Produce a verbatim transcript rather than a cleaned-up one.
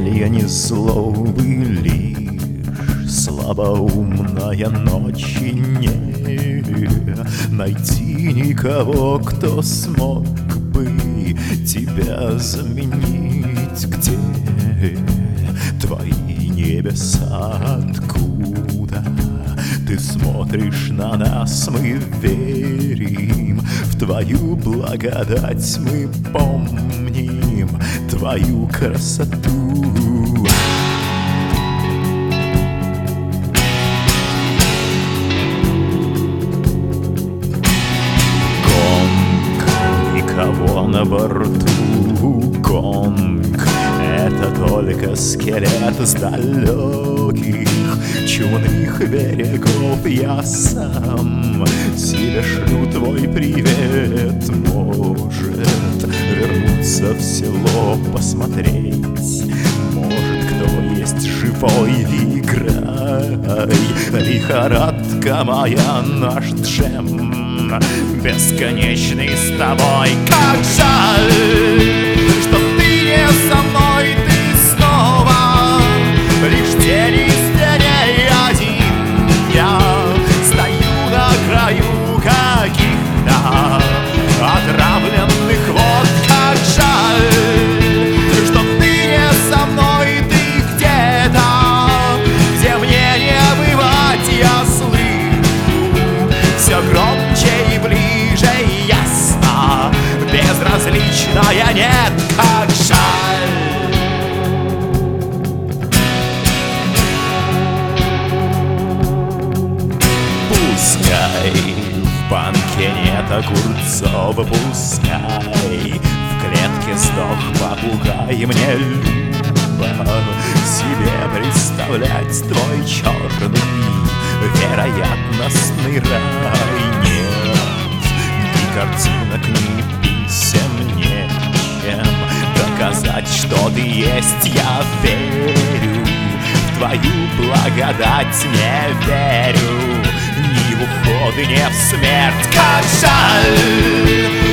веселья ни злобы, лишь слабоумная ночь, и не найти никого, кто смог бы тебя заменить. Где твои небеса, откуда ты смотришь на нас? Мы верим в твою благодать, мы помним твою красоту. Гонг, никого на борту, гонг — это только скелет с далеких чумных берегов. Я сам тебе шлю твой привет. Может вернуться в село посмотреть, может кто есть живой, играй. Лихорадка моя, наш джем бесконечный с тобой. Как жаль, что ты не со мной, ты снова лишь тень из теней. Один я стою на краю каких-то отравленных вод. Как жаль, что ты не со мной, ты где-то, где мне не бывать. Я слышу все громче и ближе, ясно, безразличная нет. Как жаль. Пускай в банке нет огурцов, пускай в клетке сдох попугай. Мне любо себе представлять твой черный вероятностный рай. Нет ни картинок, ни писем, нечем доказать, что ты есть. Я верю в твою благодать, не верю ни в уход и не в смерть. Как жаль,